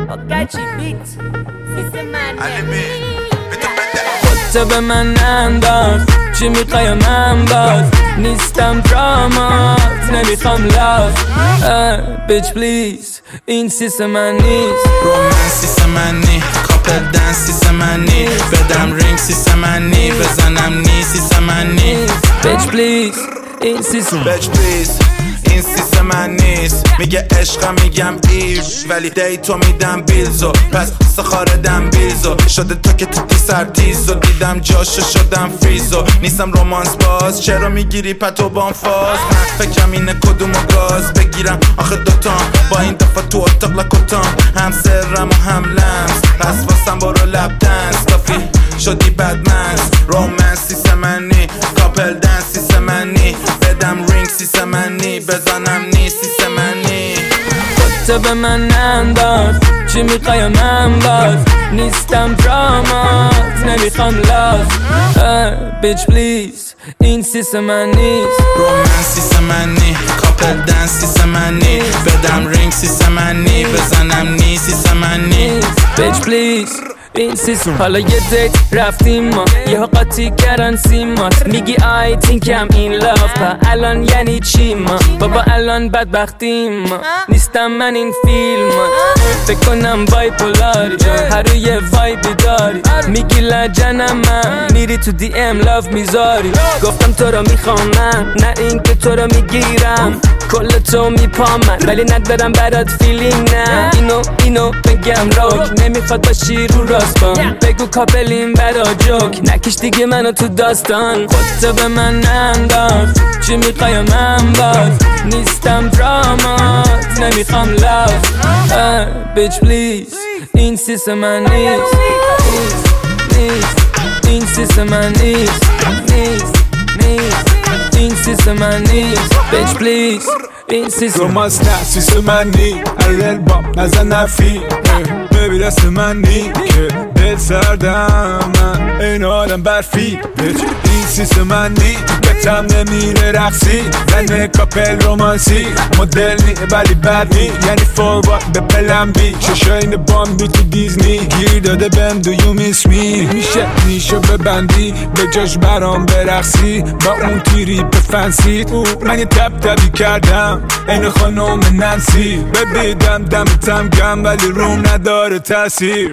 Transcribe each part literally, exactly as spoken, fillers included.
خودتو به من انداز، چی میخوای من باز؟ نیستم درامات، نمیخوام لاف. بیچ پلیز این سیس من نیست. رومن سیس من نی، کاپل دنس سیس من نی، بدم رینگ سیس من نی، بزنم نی سیس من نی. بیچ پلیز این سیس بیچ پلیز این سیس من نیست. میگه عشقم میگم ایر، ولی دیتو میدم بیلزو، پس سخاردم بیلزو. شده تو که تو تی سرتیزو، دیدم جاشو شدم فریزو. نیستم رومانس باز، چرا میگیری پتو بام فاز؟ من فکرم اینه کدومو گاز بگیرم آخه دوتام، با این دفعه تو اتاق لکوتام، هم سرم و هم لمس. پس واسم برو لب دنس، کافی شدی بدمنس. رومانس سیس من نی، کاپل دنس سیس من نی، بدم رینگ سیس من نی، بزنم نی سیس من نی. خودتو به من انداز، چی میخوای من باز؟ نیستم درامات، نمیخوام لاف. بیچ پلیز این سیس من نیست. رومن سیس من نی، کاپل دنس سیس من نی، بدم رینگ سیس من نی، بزنم نی سیس من نی. بیچ پلیز این سیس. حالا یه دیت رفتیم ما، یه قاطی کردن سیمات. میگی آی تینکم این لاف، الان یعنی چی ما؟ بابا الان بدبختیم ما، نیستم من این فیلمات. فکر کنم بایپولاری، هر روی وایبی داری. میگی لجنم من، میری تو دی ام لاف میذاری. گفتم تو رو میخوام من، نه این که تو رو میگیرم. کل تو میپامن ولی ندارم برات فیلینگ. نه اینو اینو بگم روک، نمیخواد باشی رو راست بام. بگو کاپلیم برا جوک، نکش دیگه منو تو داستان. خودتو به من انداز، چی میخوای من باز؟ نیستم درامات، نمیخوام لاف. بیچ پلیز این سیس من نیست. نیست نیست این سیس من نیست. نیست نیست این سیس من نیست. بیچ پلیز این سیس. رومانس نه سیس من نی، ایرل بام نزن نفی. ببی دست من نی که دل سردم، من این آدم برفی. بیچ این سیس من نی، بتم نمیره رقصی. زن کاپل رومانسی، مدل نی ولی بد نی، یعنی فوروارد به پلم بی. چشاین بام بی تو دیزنی، گیر داده بهم دو یو میس می. میشه نیشو ببندی، به جاش برام برقصی. با اون تیری به فنسی، من یه تب تبی کردم این خانوم ننسی. ببیدم دمتم گم ولی روم نداره تاثیر.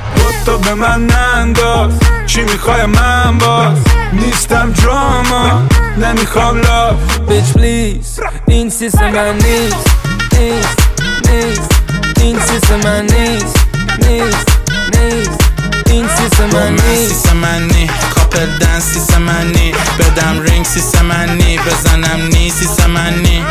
تو به من ننداز، چی میخوای من باز؟ نیستم دراما، نمیخوام لاف. بیچ پلیز این سیس من نیست. نیست نیست این سیس من نیست. نیست نیست این سیس من نیست. سیس من نی، کاپل دنس سیس من نی، بدم رینگ سیس من نی، بزنم نی سیس من نی.